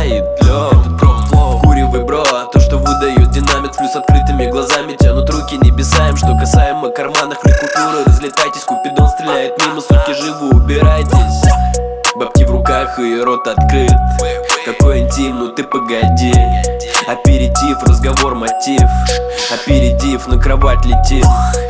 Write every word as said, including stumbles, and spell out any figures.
тает лед. Куревый бро, то, что выдает динамит, плюс открытыми глазами тянут руки небесам. Что касаемо карманных мне купюры, разлетайтесь, Купидон стреляет мимо, суки, живо убирайтесь. Бабки в руках и рот открыт. Какой интим, ну ты погоди. Аперитив, разговор, мотив. Аперитив, на кровать летит.